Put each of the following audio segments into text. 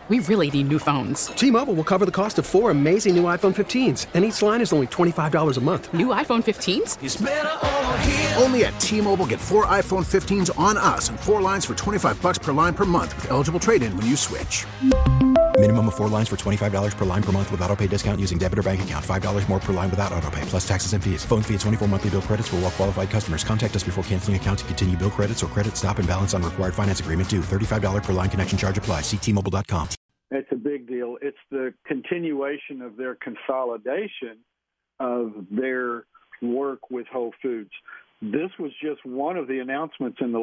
We really need new phones. T-Mobile will cover the cost of 4 amazing new iPhone 15s, and each line is only $25 a month. New iPhone 15s? It's better over here. Only at T-Mobile, get 4 iPhone 15s on us and 4 lines for $25 per line per month with eligible trade-in when you switch. Minimum of 4 lines for $25 per line per month with autopay discount using debit or bank account. $5 more per line without autopay, plus taxes and fees. Phone fee at 24 monthly bill credits for well-qualified customers. Contact us before canceling account to continue bill credits or credit stop and balance on required finance agreement due. $35 per line connection charge applies. See T-Mobile.com. It's a big deal. It's the continuation of their consolidation of their work with Whole Foods. This was just one of the announcements in the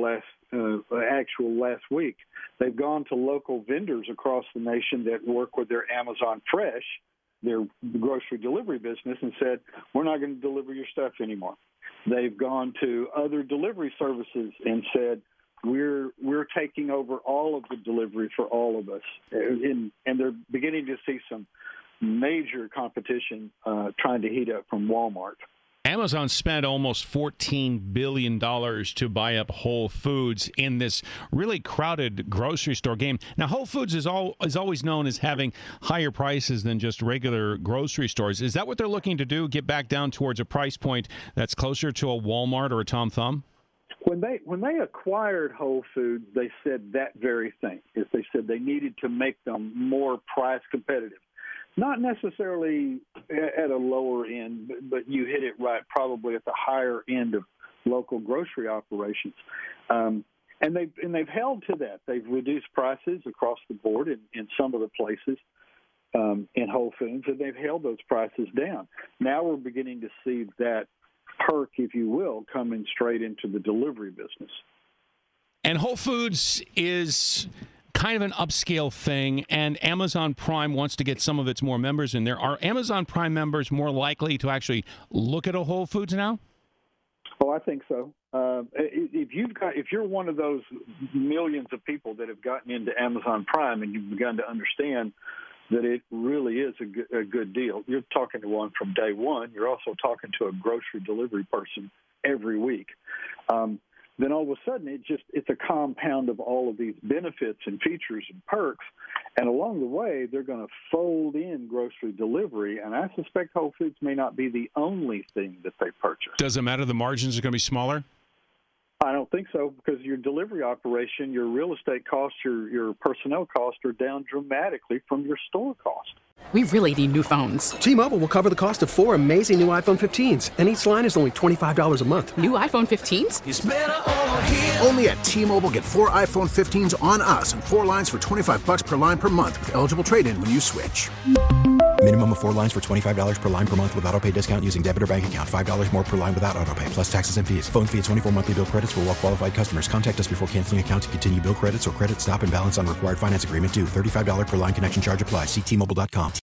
last week. They've gone to local vendors across the nation that work with their Amazon Fresh, their grocery delivery business, and said, we're not going to deliver your stuff anymore. They've gone to other delivery services and said, we're taking over all of the delivery for all of us. And they're beginning to see some major competition trying to heat up from Walmart. Amazon spent almost $14 billion to buy up Whole Foods in this really crowded grocery store game. Now, Whole Foods is always known as having higher prices than just regular grocery stores. Is that what they're looking to do, get back down towards a price point that's closer to a Walmart or a Tom Thumb? When they acquired Whole Foods, they said that very thing. Is they said they needed to make them more price competitive. Not necessarily at a lower end, but you hit it right, probably at the higher end of local grocery operations. And they've held to that. They've reduced prices across the board in some of the places in Whole Foods, and they've held those prices down. Now we're beginning to see that perk, if you will, coming straight into the delivery business. And Whole Foods is kind of an upscale thing, and Amazon Prime wants to get some of its more members in there. Are Amazon Prime members more likely to actually look at a Whole Foods now? Oh, I think so. If you're one of those millions of people that have gotten into Amazon Prime and you've begun to understand that it really is a good deal, you're talking to one from day one. You're also talking to a grocery delivery person every week. Then all of a sudden it's a compound of all of these benefits and features and perks. And along the way, they're going to fold in grocery delivery. And I suspect Whole Foods may not be the only thing that they purchase. Does it matter the margins are going to be smaller? I don't think so, because your delivery operation, your real estate costs, your personnel costs are down dramatically from your store cost. We really need new phones. T-Mobile will cover the cost of 4 amazing new iPhone 15s, and each line is only $25 a month. New iPhone 15s? It's better over here. Only at T-Mobile, get 4 iPhone 15s on us and 4 lines for $25 per line per month with eligible trade-in when you switch. Minimum of 4 lines for $25 per line per month with autopay discount using debit or bank account. $5 more per line without autopay, plus taxes and fees. Phone fee at 24 monthly bill credits for well-qualified customers. Contact us before canceling account to continue bill credits or credit stop and balance on required finance agreement due. $35 per line connection charge applies. See T-Mobile.com.